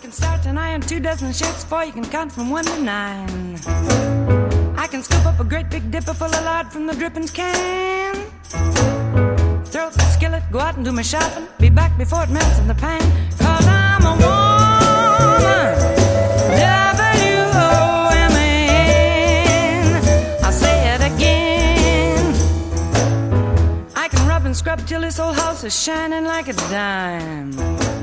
can start an iron 2 dozen shirts before you can count from 1 to 9. I can scoop up a great big dipper full of lard from the drippings can. Throw out the skillet, go out and do my shopping. Be back before it melts in the pan. 'Cause I'm a woman, W-O-M-A-N. I'll say it again. I can rub and scrub till this whole house is shining like a dime.